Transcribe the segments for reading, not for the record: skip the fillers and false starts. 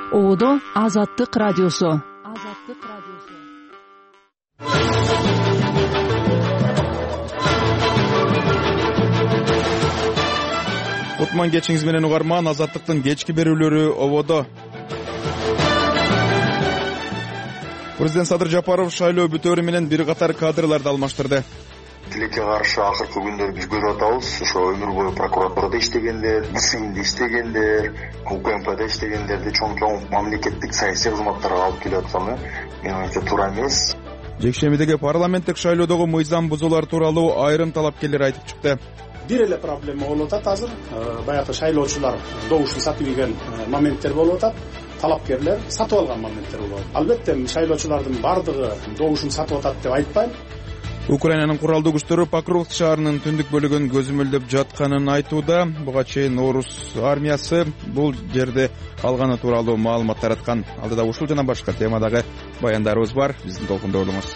Оодо Азаттык радиосу. Кутман кечиңиз менен угарман. Азаттыктын кечки берүүлөрү ободо. Президент Садыр Жапаров шайлоо бүтөөрү менен бир катар кадрларды алмаштырды. Тилекке каршы акыркы күндөрү биз көрүп атабыз. Ошо өмүр бою прокуратурада иштегендер, ДСИМде иштегендер, УКМКда иштегендерди чоң мамлекеттик саясий кызматтарга алып келип атканы менин оюмча туура эмес. Жекшемидеги парламенттик шайлоодогу мыйзам бузуулар тууралуу айрым талапкерлер айтып чыкты. Бир эле проблема болуп атат азыр. Баягы шайлоочулар добушун сатып ийген моменттер болуп атат. Талапкерлер сатып алган моменттер болуп атат. Албетте шайлоочулардын бардыгы добушун сатып атат деп айтпайм. Украинанын куралдуу күчтөрү Покровск шаарынын түндүк бөлүгүн көзөмөлдөп жатканын айтууда. Буга чейин орус армиясы бул жерде калганы тууралуу маалымат тараткан. Алдыда ушул жана башка темадагы баяндарыбыз бар. Биздин толкунда болуңуз.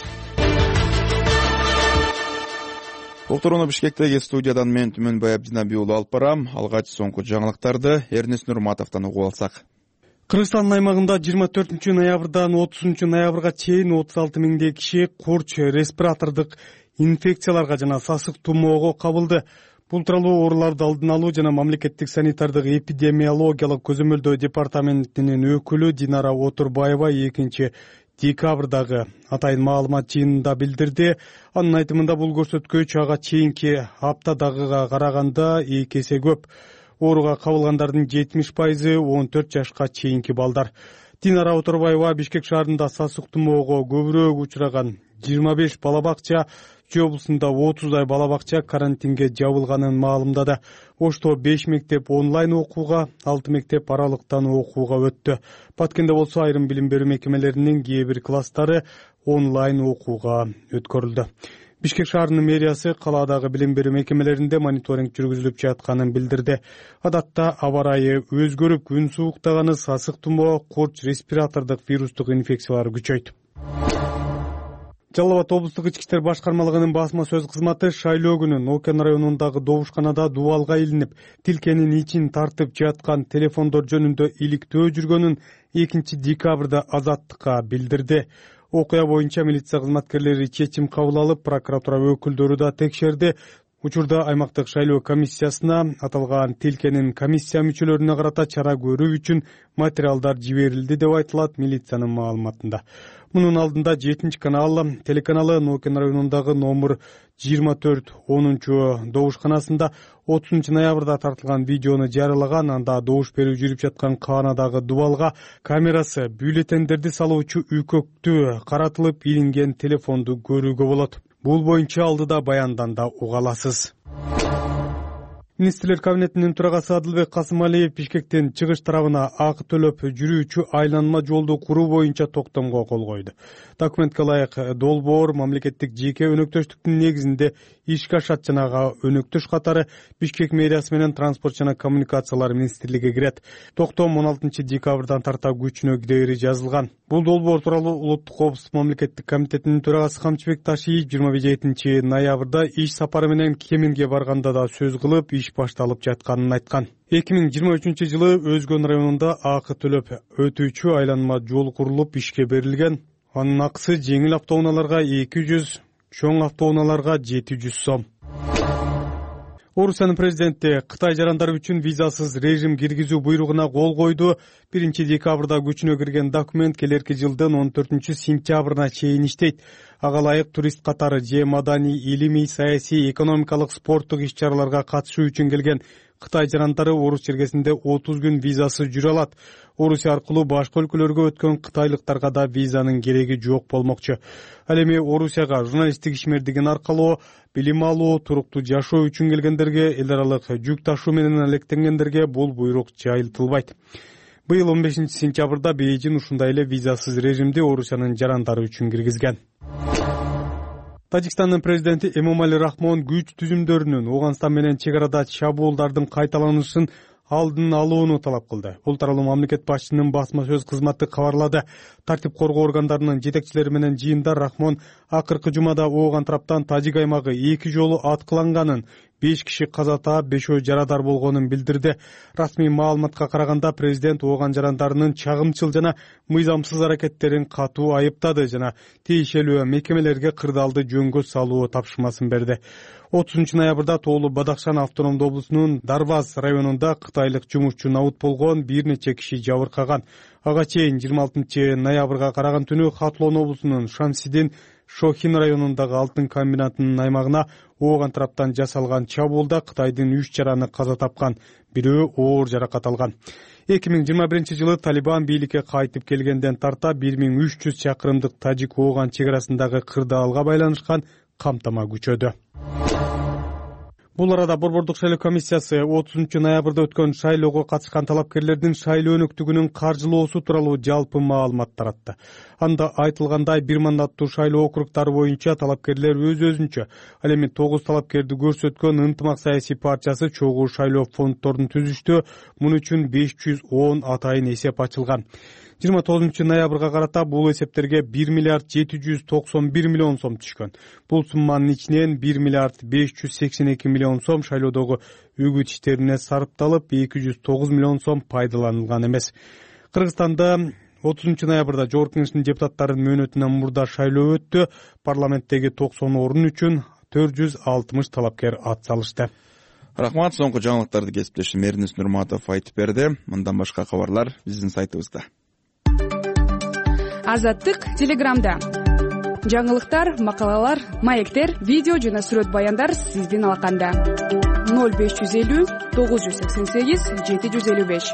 Уктурууну Бишкектеги студиядан мен Түмөнбай Абдинаби уулу алып барам. Алгач соңку жаңылыктарды Эрнест Нурматовдон угуп алсак. Кыргызстан аймагында 24 ноябрдан 30 ноябрга чейин 36 миңдей киши курч респиратордук инфекцияларга жана сасык тумоого кабылды. Бул тууралуу ооруларды алдын алуу жана мамлекеттик санитардык эпидемиологиялык көзөмөлдөө департаментинин өкүлү Динара Отурбаева 2 декабрдагы атайын маалымат жыйынында билдирди. Анын айтымында бул көрсөткүч ага чейинки аптадагыга караганда 2 эсе көп. Ооруга кабылгандардын 70% 14 жашка чейинки балдар. Динара Отурбаева Бишкек шаарында сасык тумоого көбүрөөк учураган 25 бала бакча, Чүй облусунда 30 бала бакча карантинге жабылганын маалымдады. Ошто 5 мектеп онлайн окууга, 6 мектеп аралыктан окууга өттү. Баткенде болсо айрым билим берүү мекемелеринин кээ бир класстары онлайн окууга өткөрүлдү. Бишкек шаарынын мэриясы калаадагы билим берүү мекемелеринде мониторинг жүргүзүлүп жатканын билдирди. Адатта аба ырайы өзгөрүп, күн сууктаганы сасык тумоо, курч респиратордук вирустук инфекциялар күчөйт. Жалал Абад облустук ички иштер башкармалыгынын басма сөз кызматы шайлоо күнү Нокен районундагы добушканада дубалга илинип, тилкенин ичин тартып жаткан телефондор жөнүндө иликтөө жүргөнүн 2 декабрда Азаттыкка билдирди. Окуя боюнча милиция кызматкерлери чечим кабыл алып, прокуратура өкүлдөрү да текшерди. Учурда аймактык шайлоо комиссиясына аталган тилкенин комиссия мүчөлөрүнө карата чара көрүү үчүн материалдар жиберилди деп айтылат милициянын маалыматында. Мунун алдында 7 канал телеканалы Нокен районундагы номер 24-10 добушканасында 30 ноябрда тартылган видеону жарыялаган. Анда добуш берүү жүрүп жаткан каанадагы дубалга камерасы бюллетендерди салуучу үкөктү каратылып илинген телефонду көрүүгө болот. Бул боюнча алдыда баянданда уга аласыз. Министрлер кабинетинин төрагасы Адылбек Касымалиев Бишкектен чыгыш тарабына акы төлөп жүрүүчү айланма жолду куруу боюнча токтомго кол койду. Документке ылайык долбоор мамлекеттик жеке өнөктөштүктүн негизинде ишке ашат жана ага өнөктөш катары Бишкек мэриясы менен транспорт жана коммуникациялар министрлиги кирет. Токтом 16 декабрдан тарта күчүнө киреери жазылган. Бул долбоор тууралуу Улуттук коопсуздук мамлекеттик комитетинин төрагасы Камчыбек Ташиев 27 ноябрда иш сапары менен Кеминге барганда да сөз кылып, иш башталып жатканын айткан. 2023 жылы Өзгөн районунда акы төлөп өтүүчү айланма жол курулуп ишке берилген. Анын акысы жеңил автоунааларга 200, чоң автоунааларга 700 сом. Орусиянын президенти Кытай жарандары үчүн визасыз режим киргизүү буйругуна кол койду. 1 декабрда күчүнө кирген документ келерки жылдын 14 сентябрына чейин иштейт. Ага ылайык турист катары же маданий, илимий, саясий, экономикалык, спорттук иш-чараларга катышуу үчүн келген Кытай жарандары Орус чергесинде 30 күн визасы жүрө алат. Орусия аркылуу башка өлкөлөргө өткөн кытайлыктарга да визанын кереги жок болмокчу. Ал эми Орусияга журналисттик ишмердигин аркалоо, билим алуу, туруктуу жашоо үчүн келгендерге, эл аралык жүк ташуу менен алектенгендерге бул буйрук жайылтылбайт. Быйыл 15 сентябрда Бейжин ушундай эле визасыз режимди Орусиянын жарандары үчүн киргизген. Тажикстандын президенти Эмомали Рахмон күч түзүмдөрүнүн Ооганстан менен чек арада чабуулдардын кайталанышын алдын алууну талап кылды. Бул тууралуу мамлекет башчысынын басма сөз кызматы кабарлады. Тартип коргоо органдарынын жетекчилери менен жыйында Рахмон акыркы жумада Ооган тараптан Тажик аймагы 2 жолу аткыланганын, 5 киши каза таап, 5 жарадар болгонун билдирди. Расмий маалыматка караганда президент ооган жарандарынын чагымчыл жана мыйзамсыз аракеттерин катуу айыптады жана тиешелүү мекемелерге кырдаалды жөнгө салуу тапшырмасын берди. 30 ноябрда Тоолу Бадахшан автономдуу облусунун Дарваз районунда кытайлык жумушчу набут болгон, бир нече киши жабыркаган. Ага чейин 26 ноябрга караган түнү Хатлон облусунун Шамсидин Шохин районундагы алтын комбинатынын аймагына ооган тараптан жасалган чабуулда Кытайдын 3 жараны каза тапкан, бирөө оор жаракат алган. 2021-жылы Талибан бийликке кайтып келгенден тарта 1300 чакырымдык Тажик-ооган чек арасындагы кырдаалга байланышкан камтама күчөдү. Бул арада Борбордук шайлоо комиссиясы 30 ноябрда өткөн шайлоого катышкан талапкерлердин шайлоо өнөктүгүнүн каржылоосу тууралуу жалпы маалымат таратты. Анда айтылгандай, бир мандаттуу шайлоо округдары боюнча талапкерлер өз-өзүнчө, ал эми 9 талапкерди көрсөткөн Ынтымак саясий партиясы чогуу шайлоо фонддорун түзүштү. Муну үчүн 510 атайын эсеп ачылган. 29 ноябрга карата бул эсептерге 1 миллиард 791 миллион сом түшкөн. Бул сумманын ичинен 1 миллиард 582 миллион сом шайлоодогу үгүт иштерине сарпталып, 209 миллион сом пайдаланылган эмес. Кыргызстанда 30 ноябрда Жогорку Кеңештин депутаттарынын мөөнөтүнөн мурда шайлоо өттү. Парламенттеги 90 орун үчүн 460 талапкер ат салышты. Рахмат, соңку жаңылыктарды кесиптешим Эрнис Нурматов айтып берди. Мындан башка кабарлар биздин сайтыбызда. Азаттык Телеграмда. Жаңылыктар, макалалар, маектер, видео жана сүрөт баяндар сиздин алаканда. 0550 988 755.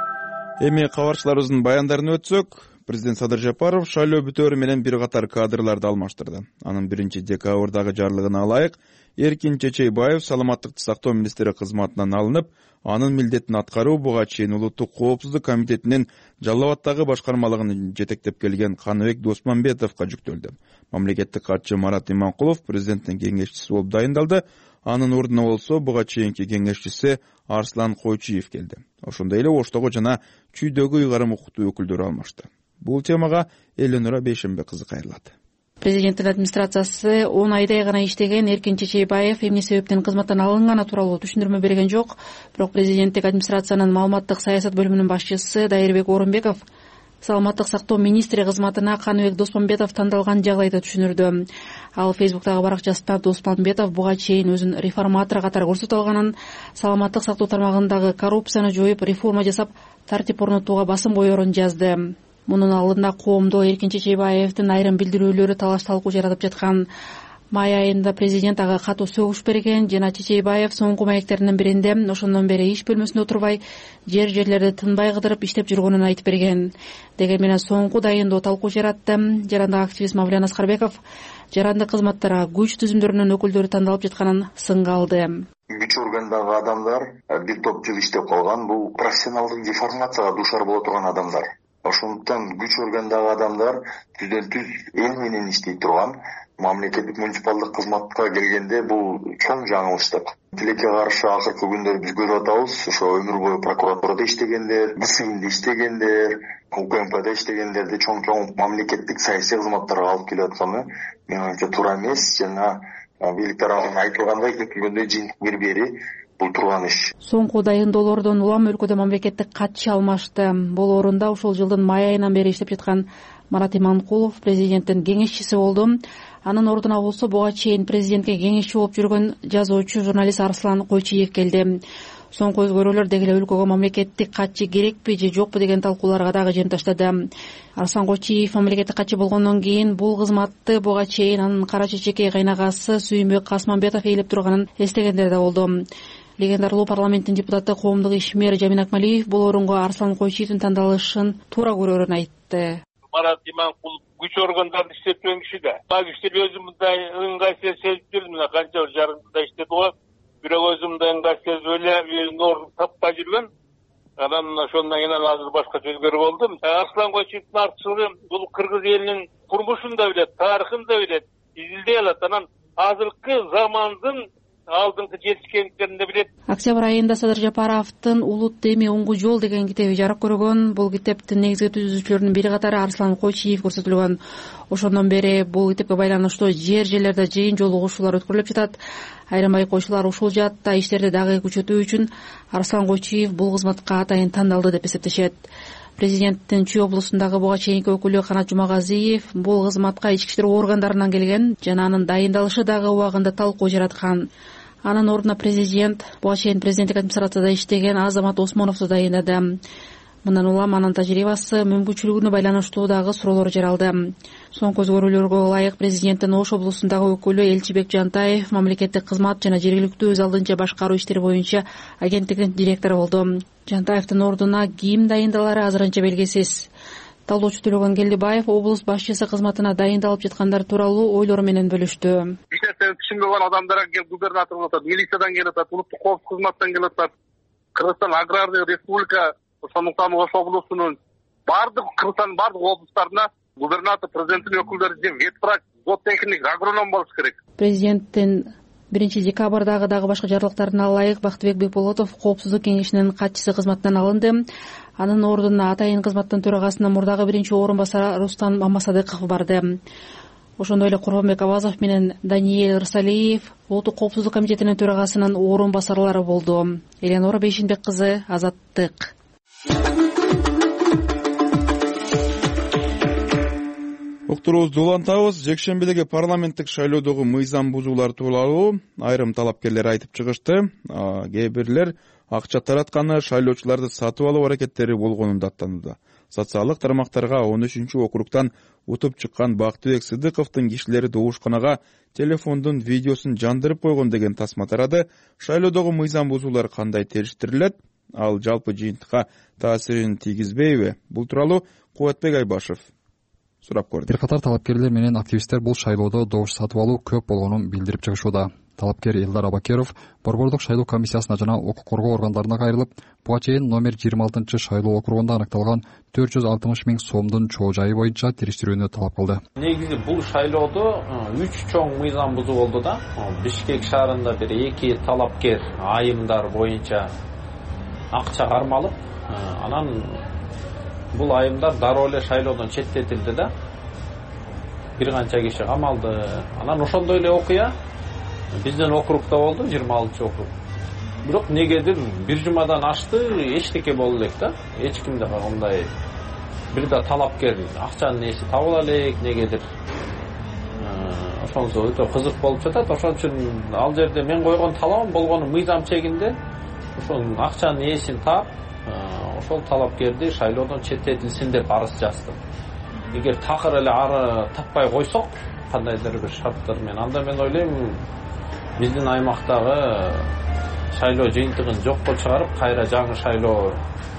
Эми кабарчыларыбыздын баяндарын өтсөк, президент Садыр Жапаров шайлоо бүтөөрү менен бир катар кадрларды алмаштырды. Анын 1-декабрдагы жарлыгына ылайык Эркин Чечейбаев саламаттыкты сактоо министри кызматынан алынып, анын милдетин аткаруу буга чейин Улуттук коопсуздук комитетинин Жалал Абаддагы башкармалыгын жетектеп келген Каныбек Досмамбетовго жүктөлдү. Мамлекеттик катчы Марат Иманкулов президенттин кеңешчиси болуп дайындалды. Анын ордуна болсо буга чейинки кеңешчиси Арслан Койчиев келди. Ошондой эле Оштогу жана Чүйдөгү ыйгарым укуктуу өкүлдөрү алмашты. Бул темага Эленора Бейшембе кызы кайрылат. Президенттин администрациясы 10 айдай гана иштеген Эркин Чечейбаев эмне себептен кызматтан алынганы тууралуу түшүндүрмө берген жок. Бирок президенттик администрациянын маалыматтык саясат бөлүмүнүн башчысы Дайырбек Орунбеков саламаттык сактоо министри кызматына Каныбек Досмамбетов тандалган жагдайда түшүнүрдү. Ал Фейсбуктагы баракчасында Досмамбетов буга чейин өзүн реформатор катары көрсөтө алганын, саламаттык сактоо тармагындагы коррупцияны жоюп, реформа жасап, тартип орнотууга басым коерун жазды. Мунун алдында коомдо Эркин Чечейбаевдин айрым билдирүүлөрү талаш-талкуу жаратып жаткан. Май айында президент ага катуу сөгүш берген жана Чечейбаев соңку маектеринин биринде ошондон бери иш бөлмөсүндө отурбай, жерлерди тынбай кыдырып иштеп жүргөнүн айтып берген. Деген менен соңку дайындоо талкуу жаратты. Жарандык активист Мавлян Аскарбеков жарандык кызматтарга күч түзүмдөрүнүн өкүлдөрү тандалып жатканын сынга алды. Күч органдагы адамдар бир топ жыл иштеп калган, бул профессионалдык деформацияга дуушар боло турган адамдар. Ошондуктан күч органдагы адамдар түздөн-түз эл менен иштей турган, мамлекеттик муниципалдык кызматка келгенде бул чоң жаңылыштык. Тилекке каршы акыркы күндөрү биз көрүп атабыз, ошо өмүр бою прокуратурада иштегендер, БСИМде иштегендер, УКМПда иштегендерди чоң мамлекеттик саясий кызматтарга алып келип атканы менимче туура эмес жана бийлик тарабынан айтылгандай күндө жыйынтык бербери бул турган иш. Соңку дайындоолордон улам өлкөдө мамлекеттик катчы алмашты. Бул орунда ушул жылдын май айынан бери иштеп жаткан Марат Иманкулов президенттин кеңешчиси болду. Анын ордуна болсо буга чейин президентке кеңешчи болуп жүргөн жазуучу, журналист Арслан Койчиев келди. Соңку өзгөрүүлөр деги эле өлкөгө мамлекеттик катчы керекпи же жокпу деген талкууларга дагы жөн таштады. Арслан Койчиев мамлекеттик катчы болгондон кийин бул кызматты буга чейин анын кара чечекей кайнагасы Сүйүнбек Касманбетов ээлеп турганын эстегендер да болду. Легендардуу парламенттин депутаты, коомдук ишмер Жамин Акмалиев бул орунга Арслан Койчиевдин тандалышын туура көрөрүн айтты. Марат Иманкулов күч органдарды иштеткен киши да. Бак иштеп өзүм мындай ыңгайсыз сезип жүрдүм, мына канча жарымда иштеп го. Бирок өзүм мындай ыңгайсыз сезип эле орун таппай жүргөн. Анан ошондон кийин азыр башкача өзгөрүп болдум. Арслан Койчиевдин артчылыгы бул кыргыз элинин турмушун да билет, тарыхын да билет, изилдей алат. Анан азыркы замандын алдыңкы жетишкендиктерин да билет. Октябрь айында Садыр Жапаровдун Улут эми оңгу жол деген китеби жарык көргөн. Бул китептин негизги түзүүчүлөрүнүн бири катары Арслан Койчиев көрсөтүлгөн. Ошондон бери бул китепке байланыштуу жерлерде жыйын жолугушуулар өткөрүлүп жатат. Айрым байкоочулар ушул жаатта иштерди дагы күчөтүү үчүн Арслан Кочиев бул кызматка атайын тандалды деп эсептешет. Президенттин Чүй облусундагы буга чейинки өкүлү Канат Жумагазиев бул кызматка ички иштер органдарынан келген жана анын дайындалышы дагы убагында талкуу жараткан. Анын ордуна президент буга чейин президенттик администрацияда иштеген Азамат Осмоновду дайындады. Мындан улам анын тажрыйбасы, мүмкүнчүлүгүнө байланыштуу дагы суроолор жаралды. Соң көзкөрүүлөргө ылайык президенттин Ош облусундагы өкүлү Элчибек Жантаев мамлекеттик кызмат жана жергиликтүү өз алдынча башкаруу иштери боюнча агенттигинин директору болду. Жантаевдин ордуна ким дайындалары азырынча белгисиз. Талоочу Төлөгөн Келдибаев облус башчысы кызматына дайындалып жаткандар тууралуу ойлору менен бөлүштү. Эч нерсени түшүнбөгөн адамдар келип губернатор болуп атат, милициядан келип атат, улуттук коопсуздук кызматтан келип атат. Кыргызстан аграрный республика, ошондуктан Ош облусунун Кыргызстандын бардык облустарына губернатор, президенттин өкүлдөрү же ветврач, зоотехник, агроном болуш керек. Президенттин 1 декабрдагы дагы башка жарлыктарына ылайык Бактыбек Бекболотов коопсуздук кеңешинин катчысы кызматтан алынды. Анын ордуна атайын кызматтын төрагасынын мурдагы 1-орун басары Рустам Мамасадыков барды. Ошондой эле Курбанбек Абазов менен Даниэль Рсалиев Улуттук коопсуздук комитетинин төрагасынын орун басарлары болду. Эленора Бейшинбек кызы, Азаттык. Уктуруубузду улантабыз. Жекшембидеги парламенттик шайлоодогу мыйзам бузуулар тууралуу айрым талапкерлер айтып чыгышты. Кээ бирлер акча таратканы, шайлоочуларды сатып алуу аракеттери болгонун даттанууда. Социалдык тармактарга 13-округтан утуп чыккан Бактыбек Сыдыковдун кишилери добушканага телефондун видеосун жандырып койгон деген тасма тарады. Шайлоодогу мыйзам бузуулар кандай териштирилет? Ал жалпы жыйынтыкка таасирин тийгизбейби? Бул тууралуу Кубатбек Айбашев сурап көрдү. Бир катар талапкерлер менен активисттер бул шайлоодо добуш сатып алуу көп болгонун билдирип чыгышууда. Талапкер Элдар Абакеров Борбордук шайлоо комиссиясына жана укук коргоо органдарына кайрылып, буга чейин номер 26 шайлоо округунда аныкталган 460 000 сомдун чоо жайы боюнча териштирүүнү талап кылды. Негизи бул шайлоодо 3 чоң мыйзам бузуу болду да. Бишкек шаарында бир 2 талапкер айымдар боюнча акча кармалып, анан бул айымдар дароо эле шайлоодон четтетилди да. Бир канча киши камалды. Анан ошондой эле окуя биздин округда болду, 26-округ. Бирок негедир бир жумадан ашты, эчтеке болду элек да. Эч кимде кандай бир да талапкер акчанын ээси табыла элек, негедир. Ошонсо өтө кызык болуп жатат. Ошон үчүн ал жерде мен койгон талабым болгону мыйзам чегинде ошонун акчанын ээсин таап, ошол талапкерди шайлоодон четтетилсин деп арыз жаздым. Эгер такыр эле ары таппай койсок, кандайдыр бир шарттар менен, анда мен ойлойм биздин аймактагы шайлоо жыйынтыгын жокко чыгарып, кайра жаңы шайлоо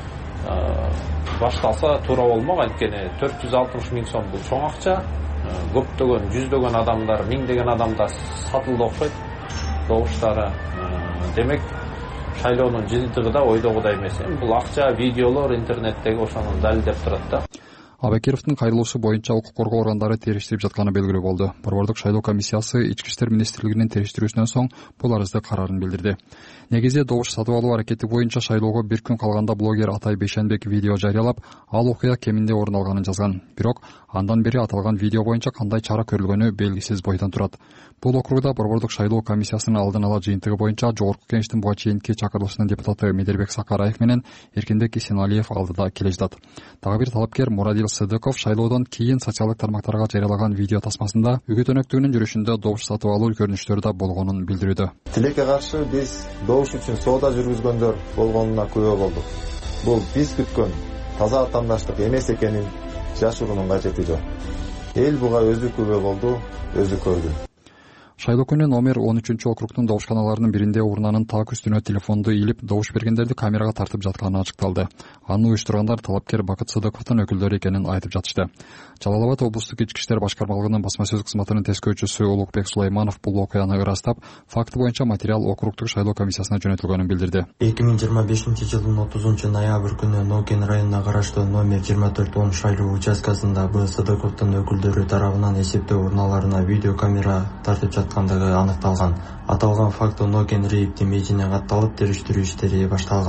башталса туура болмок. Анткени 460 000 сом бул чоң акча. Көптөгөн, жүздөгөн адамдар, миңдеген адамдар сатылды окшойт добуштары. Демек шайлоонун жыйынтыгы да ойдогудай эмес. Бул акча, видеолор интернеттеги ошону далилдеп турат да. Абакировдун кайрылышы боюнча укук коргоо органдары териштирип жатканы белгилүү болду. Борбордук шайлоо комиссиясы Ички иштер министрлигинин териштирүүсүнөн соң бул арызды карарын билдирди. Негизи добуш сатып алуу аракети боюнча шайлоого бир күн калганда блогер Атай Бейшенбек видео жарыялап, ал окуя кеминде орун алганын жазган. Бирок андан бери аталган видео боюнча кандай чара көрүлгөнү белгисиз бойдон турат. Бул округда Борбордук шайлоо комиссиясынын алдын ала жыйынтыгы боюнча Жогорку кеңештин буга чейинки чакырылышынын депутаты Медербек Сакараев менен Эркинбек Исеналиев алдыда келе жатат. Дагы бир талапкер Мурадил Сыдыков шайлоодон кийин социалдык тармактарга жарыялаган видео тасмасында үгүт өнөктүгүнүн жүрүшүндө добуш сатып алуу көрүнүштөрү да болгонун билдирүүдө. Тилекке каршы биз добуш үчүн соода жүргүзгөндөр болгонуна күбө болдук. Бул биз күткөн таза атаандаштык эмес экенин жашыруунун кажети жок. Эл буга өзү күбө болду, өзү көрдү. Шайлоо күнү номер 13-округдун добушканаларынын биринде урнанын так үстүнө телефонду илип добуш бергендерди камерага тартып жатканы ачыкталды. Аны уюштургандар талапкер Бакыт Сыдыковдун өкүлдөрү экенин айтып жатышты. Жалал Абад облустук ички иштер башкармалыгынын басма сөз кызматынын тескөөчүсү Улукбек Сулайманов бул окуяны ырастап, факты боюнча материал округдук шайлоо комиссиясына жөнөтүлгөнүн билдирди. 2025-жылдын 30-ноябрь күнү Нокен районуна караштуу номер 24-10 шайлоо участкасында Б. Сыдыковдун өкүлдөрү тарабынан эсептөө урналарына видео камера тартып жаткандыгы аныкталган. Аталган факт Нокен рейптин мейжине катталып, териштирүү иштери башталган.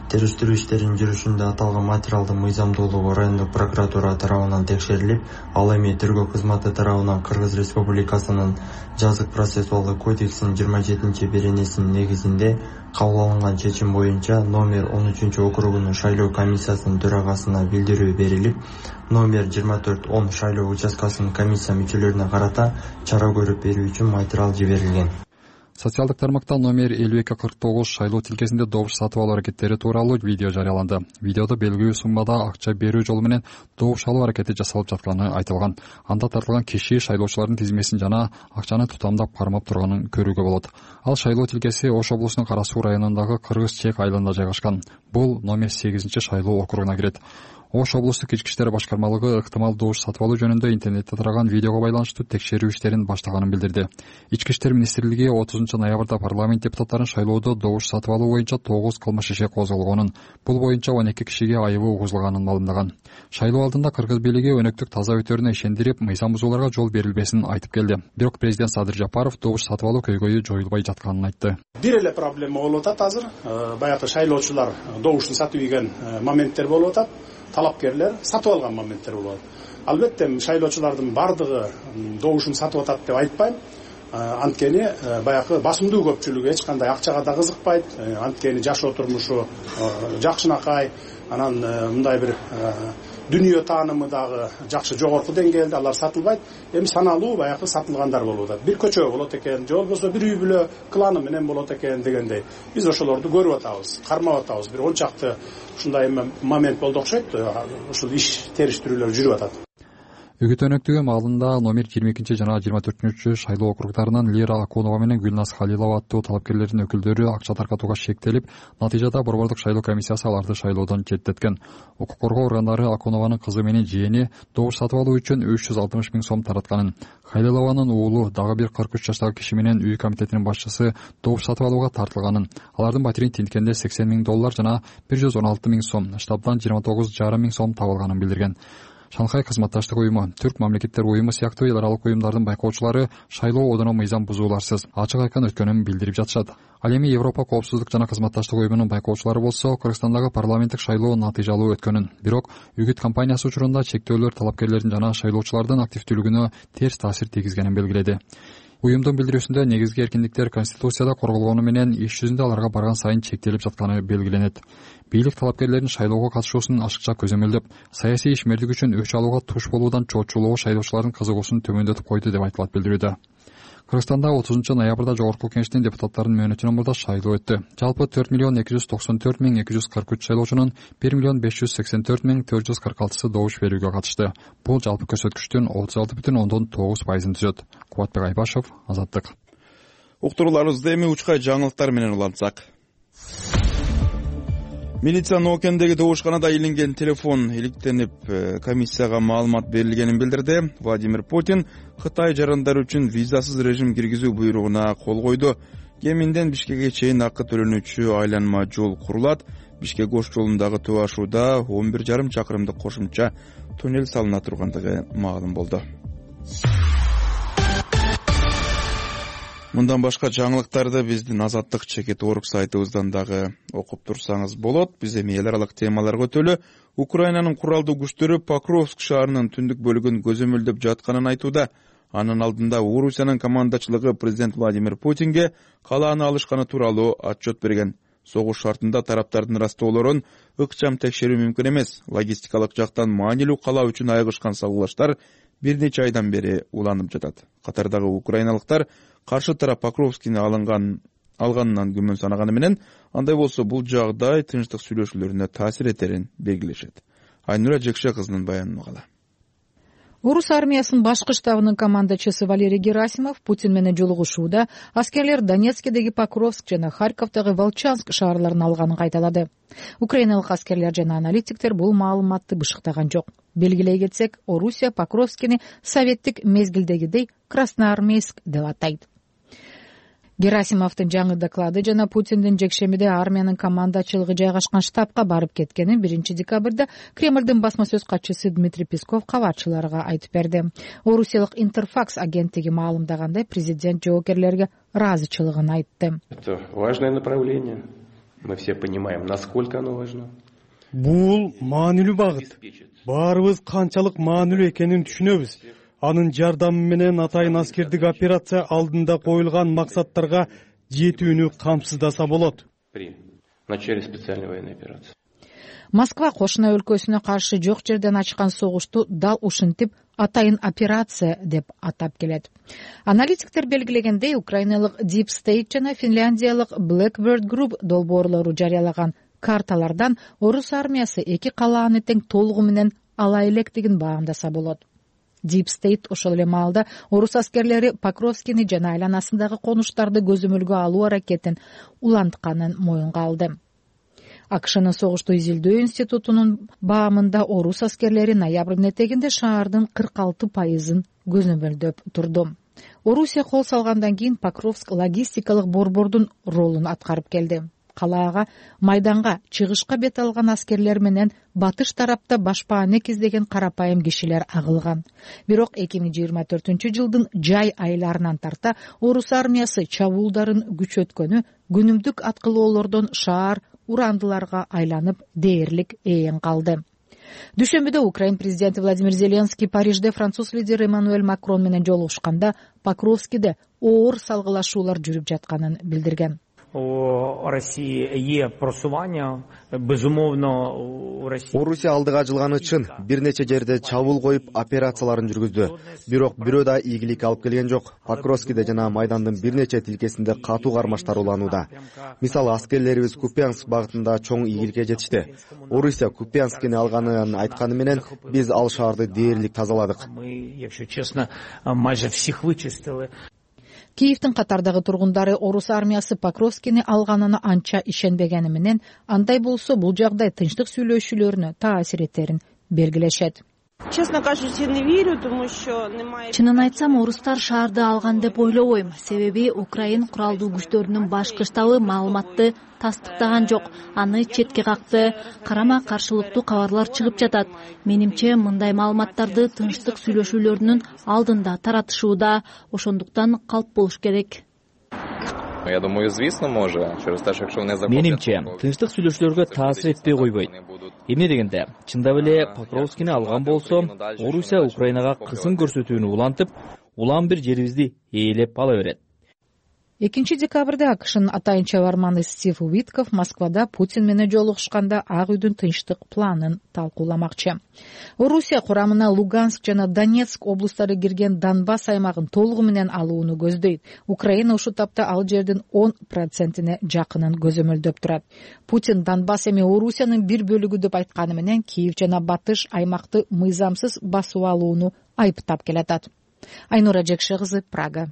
Териштирүү иштеринин жүрүшүндө аталган материалдын мыйзамдуулугу райондук прокуратура тарабынан текшерилип, ал эми тергөө кызматы тарабынан Кыргыз Республикасынын жазык процессуалдык кодексинин 27-беренесинин негизинде кабыл алынган чечим боюнча номер 13-округунун шайлоо комиссиясынын төрагасына билдирүү берилип, номер 24-10 шайлоо участкасынын комиссия мүчөлөрүнө карата чара көрүп берүү үчүн материал жиберилген. Социалдык тармакта номер 5249 шайлоо тилкесинде добуш сатып алуу аракеттери тууралуу видео жарыяланды. Видеодо белгилүү суммада акча берүү жолу менен добуш алуу аракети жасалып жатканы айтылган. Анда тартылган киши шайлоочулардын тизмесин жана акчаны тутамдап кармап турганын көрүүгө болот. Ал шайлоо тилкеси Ош облусунун Кара Суу районундагы Кыргыз-Чек айылында жайгашкан. Бул номер 8-шайлоо округуна кирет. Ош облустук ички иштер башкармалыгы ыктымал добуш сатып алуу жөнүндө интернетте тараган видеого байланыштуу текшерүү иштерин баштаганын билдирди. Ички иштер министрлиги 30-ноябрда парламент депутаттарын шайлоодо добуш сатып алуу боюнча 9 кылмыш иши козголгонун, бул боюнча 12 кишиге айыбы угузулганын маалымдаган. Шайлоо алдында Кыргыз бийлиги өнөктүк таза өтөрүнө ишендирип, мыйзам бузууларга жол берилбесин айтып келди. Бирок президент Садыр Жапаров добуш сатып алуу көйгөйү жоюлбай жатканын айтты. Бир эле проблема болуп атат азыр. Баягы шайлоочулар добушун сатып ийген моменттер болуп атат. Талапкерлер сатып алган моменттер болот. Албетте шайлоочулардын бардыгы добушун сатып атат деп айтпайм. Анткени баягы басымдуу көпчүлүгү эч кандай акчага да кызыкпайт. Анткени жашоо турмушу жакшынакай, анан мындай бир дүнүйө таанымы дагы жакшы жогорку деңгээлде, алар сатылбайт. Эми саналуу баягы сатылгандар болуп атат. Бир көчө болот экен, же болбосо бир үй бүлө кланы менен болот экен дегендей. Биз ошолорду көрүп атабыз, кармап атабыз. Бир 10 чакты ушундай момент болду окшойт. Ушул иш териштирүүлөр жүрүп атат. Үгүт өнөктүгү маалында номер 22 жана 24 шайлоо округдарынан Лира Акунова менен Гүлназ Халилова аттуу талапкерлердин өкүлдөрү акча таркатууга шектелип, натыйжада борбордук шайлоо комиссиясы аларды шайлоодон четтеткен. Укук коргоо органдары Акунованын кызы менен жээни добуш сатып алуу үчүн 360 000 сом таратканын, Халилованын уулу дагы бир 43 жаштагы киши менен үй комитетинин башчысы добуш сатып алууга тартылганын, алардын батирин тинткенде $80 000 жана 116 000 сом, штабдан 29,5 000 сом табылганын билдирген. Шанхай кызматташтык уюму, Түрк мамлекеттер уюму сыяктуу эл аралык уюмдардын байкоочулары шайлоо одоно мыйзам бузууларсыз, ачык айкын өткөнүн билдирип жатышат. Ал эми Европа коопсуздук жана кызматташтык уюмунун байкоочулары болсо Кыргызстандагы парламенттик шайлоо натыйжалуу өткөнүн, бирок үгүт кампаниясы учурунда чектөөлөр талапкерлердин жана шайлоочулардын активдүүлүгүнө терс таасир тийгизгенин белгиледи. Уюмдун билдирүүсүндө негизги эркиндиктер Конституцияда корголгону менен иш жүзүндө аларга барган сайын чектелип жатканы белгиленет. Бийлик талапкерлердин шайлоого катышуусун ашыкча көзөмөлдөп, саясий ишмердик үчүн өч алууга туш болуудан чоочулоо шайлоочулардын кызыгуусун төмөндөтүп койду деп айтылат билдирүүдө. Кыргызстанда 30-ноябрда жогорку кеңештин депутаттарынын мөөнөтүнөн мурда шайлоо өттү. Жалпы 4,294,243 шайлоочунун 1,584,446 добуш берүүгө катышты. Бул жалпы көрсөткүчтүн 36,9%-ын түзөт. Кубатбек Айбашев, Азаттык. Уктурууларыбызды эми учкай жаңылыктар менен улантсак. Милиция Ноокендеги добушканада илинген телефон иликтенип, комиссияга маалымат берилгенин билдирди. Владимир Путин Кытай жарандары үчүн визасыз режим киргизүү буйругуна кол койду. Кеминден Бишкекке чейин акы төлөнүүчү айланма жол курулат. Бишкек-Ош жолундагы төө ашууда 11,5 чакырымдык кошумча туннель салына тургандыгы маалым болду. Мындан башка жаңылыктарды биздин Азаттык Чекит.орг сайтыбыздан дагы окуп турсаңыз болот. Биз эми эл аралык темаларга өтөлү. Украинанын куралдуу күчтөрү Покровск шаарынын түндүк бөлүгүн көзөмөлдөп жатканын айтууда. Анын алдында Орусиянын командачылыгы президент Владимир Путинге калааны алышканы тууралуу отчет берген. Согуш шартында тараптардын растоолорун ыкчам текшерүү мүмкүн эмес. Логистикалык жактан маанилүү кала үчүн айыгышкан салгылаштар бир нече айдан бери уланып жатат. Катардагы украиналыктар каршы тарап Покровскини алганынан күмөн санаганы менен, андай болсо бул жагдай тынчтык сүйлөшүүлөрүнө таасир этерин белгилешет. Айнура Жекше кызынын баянына кала. Орус армиясынын башкы штабынын командачысы Валерий Герасимов Путин менен жолугушууда аскерлер Донецкдеги Покровск жана Харьковдагы Волчанск шаарларын алганын кайталады. Украиналык аскерлер жана аналитиктер бул маалыматты бышыктаган жок. Белгилей кетсек, Орусия Покровскини советтик мезгилдегидей Красноармейск деп атайт. Герасимовдун жаңы доклады жана Путиндин жекшемиде армиянын командачылыгы жайгашкан штабка барып кеткенин 1 декабрда Кремлдин басма сөз катчысы Дмитрий Песков кабарчыларга айтып берди. Орусиялык Интерфакс агенттиги маалымдагандай, президент жоокерлерге ыраазычылыгын айтты. Это важное направление. Мы все понимаем, насколько оно важно. Бул маанилүү багыт. Баарыбыз канчалык маанилүү экенин түшүнөбүз. Анын жардамы менен атайын аскердик операция алдында коюлган максаттарга жетүүнү камсыздаса болот. При начале специальной военной операции. Москва кошуна өлкөсүнө каршы жок жерден ачкан согушту дал ушинтип атайын операция деп атап келет. Аналитиктер белгилегендей, украиналык Deep State жана финляндиялык Blackbird Group долбоорлору жарыялаган карталардан орус армиясы эки калааны тең толугу менен ала электигин баамдаса болот. Deep State ошол эле маалда орус аскерлери Покровскийни жана айланасындагы конуштарды көзөмөлгө алуу аракетин улантканын моюнга алды. АКШнын согушту изилдөө институтунун баамында орус аскерлери ноябрдын этегинде шаардын 46% көзөмөлдөп турду. Орусия кол салгандан кийин Покровск логистикалык борбордун ролун аткарып келди. Калаага майданга чыгышка бет алган аскерлер менен батыш тарапта башпаанек издеген карапайым кишилер агылган. Бирок 2024-жылдын жай айларынан тарта орус армиясы чабуулдарын күчөткөнү күнүмдүк аткылоолордон шаар урандыларга айланып дээрлик ээн калды. Дүйшөмбүдө Украин президенти Владимир Зеленский Парижде француз лидери Эммануэль Макрон менен жолугушканда Покровскийде оор салгылашуулар жүрүп жатканын билдирген. Орусия алдыга жылганы чын, бир нече жерде чабуул коюп операцияларын жүргүздү. Бирок бирөө да ийгилик алып келген жок. Покровскийде жана майдандын бир нече тилкесинде катуу кармаштар уланууда. Мисалы, аскерлерибиз Купянск багытында чоң ийгиликке жетишти. Орусия Купянскини алганын айтканы менен биз ал шаарды дээрлик тазаладык. Киевдин катардагы тургундары орус армиясы Покровскийни алганына анча ишенбегени менен, андай болсо бул жагдай тынчтык сүйлөшүүлөрүнө таасир этерин белгилешет. Чынын айтсам, орустар шаарды алган деп ойлобойм. Себеби Украин куралдуу күчтөрүнүн башкы штабы маалыматты тастыктаган жок. Аны четке какты, карама каршылыктуу кабарлар чыгып жатат. Менимче мындай маалыматтарды тынчтык сүйлөшүүлөрүнүн алдында таратышууда, ошондуктан калп болуш керек. Менимче, тынчтык сүйлөшүүлөргө таасир этпей койбойт. Эмне дегенде, чындап эле Покровскийни алган болсо, Орусия Украинага кысым көрсөтүүнү улантып, улам бир жерибизди ээлеп ала берет. 2 декабрда АКШнын атайын чабарманы Стив Уитков Москвада Путин менен жолугушканда Ак үйдүн тынчтык планын талкууламакчы. Орусия курамына Луганск жана Донецк облустары кирген Донбасс аймагын толугу менен алууну көздөйт. Украина ушул тапта ал жердин 10%-ине жакынын көзөмөлдөп турат. Путин Донбасс эми Орусиянын бир бөлүгү деп айтканы менен Киев жана Батыш аймакты мыйзамсыз басып алууну айыптап келатат. Айнура Жекше кызы, Прага.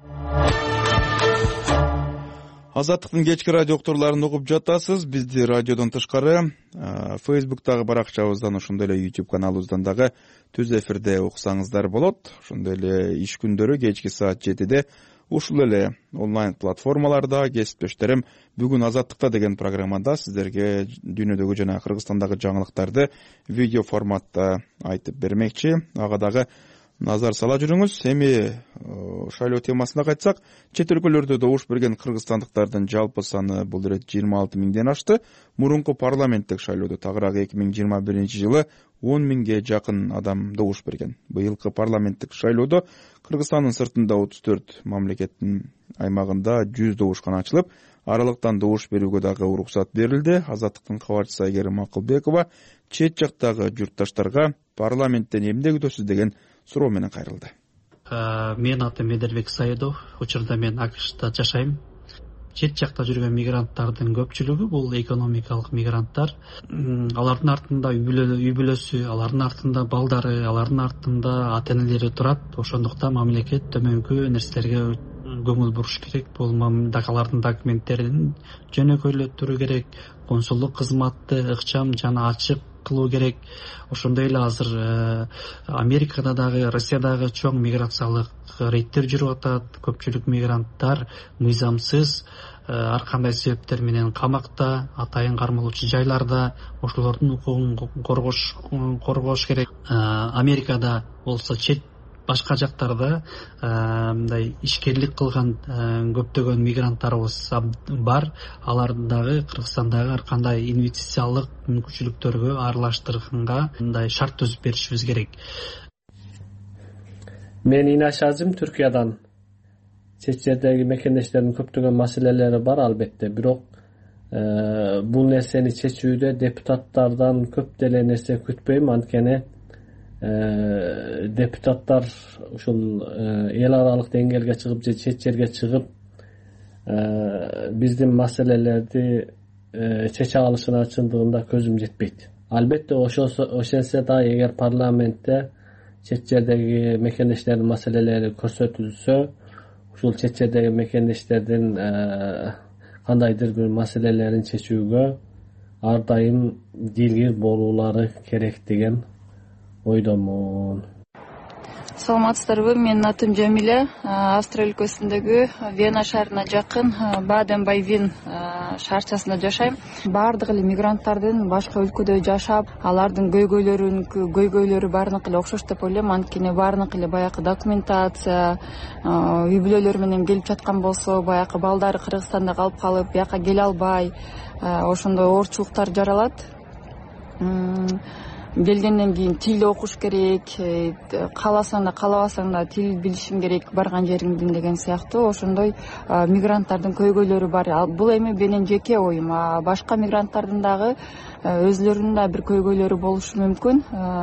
Азаттыктын кечки радио уктурларын угуп жатасыз. Бизди радиодон тышкары Facebook'тагы баракчабыздан, ошондой эле YouTube каналыбыздан дагы түз эфирде уксаңыздар болот. Ошондой эле иш күндөрү кечки саат 7-де ушул эле онлайн платформаларда кесиптештерим бүгүн Азаттыкта деген программада сиздерге дүйнөдөгү жана Кыргызстандагы жаңылыктарды видео форматта айтып бермекчи. Ага дагы назар сала жүрүңүз. Эми шайлоо темасына кайтсак, чет өлкөлөрдө добуш берген кыргызстандыктардын жалпы саны бул ирет 26 миңден ашты. Мурунку парламенттик шайлоодо тагыраак 2021-жылы 10 миңге жакын адам добуш берген. Быйылкы парламенттик шайлоодо Кыргызстандын сыртында 34 мамлекеттин аймагында 100 добушкана ачылып, аралыктан добуш берүүгө дагы уруксат берилди. Азаттыктын кабарчысы Айгерим Акылбекова чет жактагы журтташтарга парламенттен эмне күтөсүз деген суроо менен кайрылды. Мен атым Медербек Саидов, учурда мен АКШта жашайм. Чет жакта жүргөн мигранттардын көпчүлүгү бул экономикалык мигранттар. Алардын артында үй бүлөсү, алардын артында балдары, алардын артында ата-энелери турат. Ошондуктан мамлекет төмөнкү нерселерге көңүл буруш керек. Бул алардын документтерин жөнөкөйлөтүрүү керек, консулдук кызматты ыкчам жана ачык кылуу керек. Ошондой эле азыр Америкада дагы, Россиядагы чоң миграциялык рейдтер жүрүп атат. Көпчүлүк мигранттар мыйзамсыз ар кандай себептер менен камакта, атайын кармалуучу жайларда, ошолордун укугун коргош керек. Америкада болсо чет башка жактарда мындай ишкерлик кылган көптөгөн мигранттарыбыз бар. Алардын дагы Кыргызстандагы ар кандай инвестициялык мүмкүнчүлүктөргө аралаштырганга мындай шарт түзүп беришибиз керек. Мен Инаш Азим, Түркиядан. Чет жердеги мекендештердин көптөгөн маселелери бар албетте, бирок бул нерсени чечүүдө депутаттардан көп деле нерсе күтпөйм, анткени депутаттар ушул эл аралык деңгээлге чыгып же чет жерге чыгып биздин маселелерди чече алышына чындыгында көзүм жетпейт. Албетте ошентсе да эгер парламентте чет жердеги мекендештердин маселелери көрсөтүлсө, ушул чет жердеги мекендештердин кандайдыр бир маселелерин чечүүгө ар дайым дилгир болуулары керек деген ойдомун. Саламатсыздарбы, менин атым Жамиля. Австрия өлкөсүндөгү Вена шаарына жакын Баден-Байвин шаарчасында жашайм. Баардык эле мигранттардын башка өлкөдө жашап, алардын көйгөйлөрү баарыныкы эле окшош деп ойлойм. Анткени баарыныкы эле баягы документация, үй бүлөлөр менен келип жаткан болсо, баягы балдары Кыргызстанда калып, бияка келе албай, ошондой оорчулуктар жаралат. Келгенден кийин тил окуш керек, кааласаң да каалабасаң да тил билишиң керек барган жериңдин деген сыяктуу ошондой мигранттардын көйгөйлөрү бар. Бул эми менин жеке оюм. Башка мигранттардын дагы өзлөрүнүн да бир көйгөйлөрү болушу мүмкүн.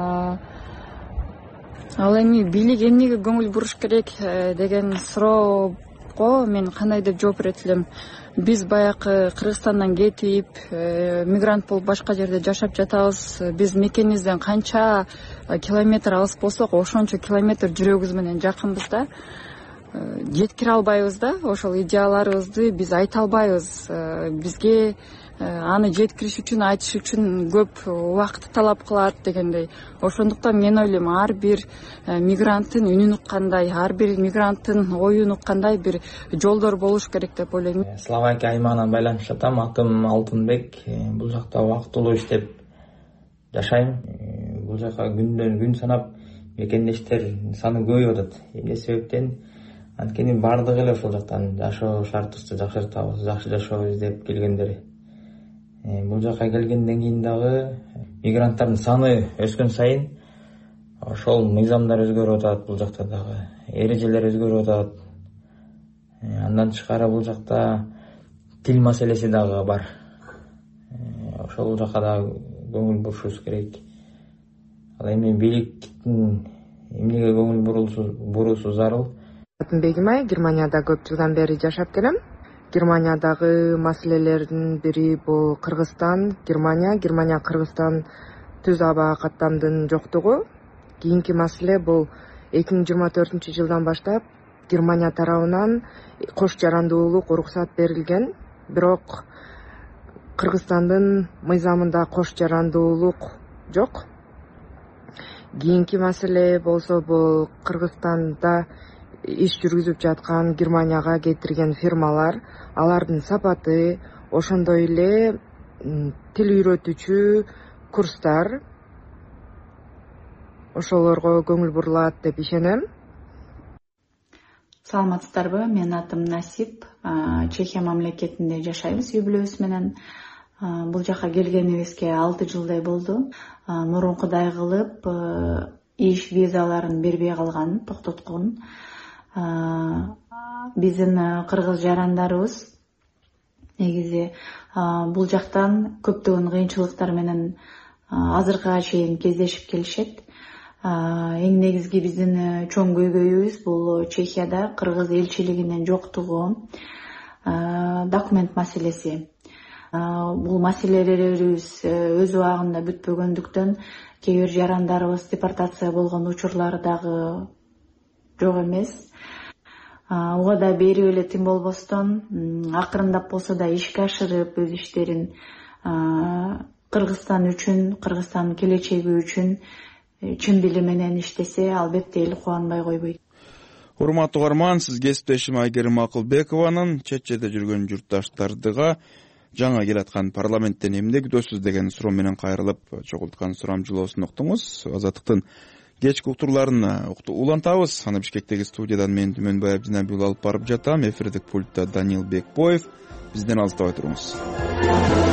Ал эми бийлик эмнеге көңүл буруш керек деген суроого мен кандай деп жооп берет элем. Биз баягы Кыргызстандан кетип, мигрант болуп башка жерде жашап жатабыз. Биз мекенибизден канча километр алыс болсок, ошончо километр жүрөгүбүз менен жакынбыз да. Жеткире албайбыз да, ошол идеяларыбызды биз айта албайбыз. Бизге аны жеткириш үчүн, айтыш үчүн көп убакыт талап кылат дегендей. Ошондуктан мен ойлойм, ар бир мигранттын үнүн уккандай, ар бир мигранттын оюн уккандай бир жолдор болуш керек деп ойлойм. Словакия аймагынан байланышып жатам. Атым Алтынбек. Бул жакта убактылуу иштеп жашайм. Бул жака күндөн күн санап мекендештер саны көбөйүп атат. Эмне себептен? Анткени бардыгы эле ошол жактан жашоо шартыбызды жакшыртабыз, жакшы жашоо издеп келгендер. Бул жака келгенден кийин дагы мигранттардын саны өскөн сайын ошол мыйзамдар өзгөрүп атат, бул жакта дагы эрежелер өзгөрүп атат. Андан тышкары бул жакта тил маселеси дагы бар. Ошол жака да көңүл бурушубуз керек. Ал эми бийликтин эмнеге көңүл буруусу зарыл. Атым Бегимай, Германияда көп жылдан бери жашап келем. Германиядагы маселелердин бири бул Кыргызстан, Германия, Кыргызстан түз аба каттамдын жоктугу. Кийинки маселе бул 2024 жылдан баштап Германия тарабынан кош жарандуулук уруксат берилген, бирок Кыргызстандын мыйзамында кош жарандуулук жок. Кийинки маселе болсо бул Кыргызстанда иш жүргүзүп жаткан Германияга кетирген фирмалар, алардын сапаты, ошондой эле тил үйрөтүүчү курстар, ошолорго көңүл бурулат деп ишенем. Саламатсыздарбы, менин атым Насип. Чехия мамлекетинде жашайбыз үй бүлөбүз менен. Бул жака келгенибизге 6 жылдай болду. Мурункудай кылып иш визаларын бербей калган, токтоткон. Биздин кыргыз жарандарыбыз негизи бул жактан көптөгөн кыйынчылыктар менен азыркыга чейин кездешип келишет. Эң негизги биздин чоң көйгөйүбүз бул Чехияда кыргыз элчилигинин жоктугу, документ маселеси. Бул маселелерибиз өз убагында бүтпөгөндүктөн кээ бир жарандарыбыз депортация болгон учурлары дагы жок эмес. Уга да берип эле тим болбостон акырындап болсо да ишке ашырып өз иштерин Кыргызстан үчүн, Кыргызстандын келечеги үчүн чын дили менен иштесе, албетте эл кубанбай койбойт. Урматтуу угарман, сиз кесиптешим Айгерим Акылбекованын чет жерде жүргөн журтташтардыга жаңа келаткан парламенттен эмне күтөсүз деген суроо менен кайрылып чогулткан сурамжылоосун уктуңуз. Азаттыктын кечки уктурларын улантабыз. Аны Бишкектеги студиядан мен Түмөнбай Абдинабиұлы алып барып жатам. Эфирдик пультта Данил Бекбоев. Бизден алыстабай туруңуз.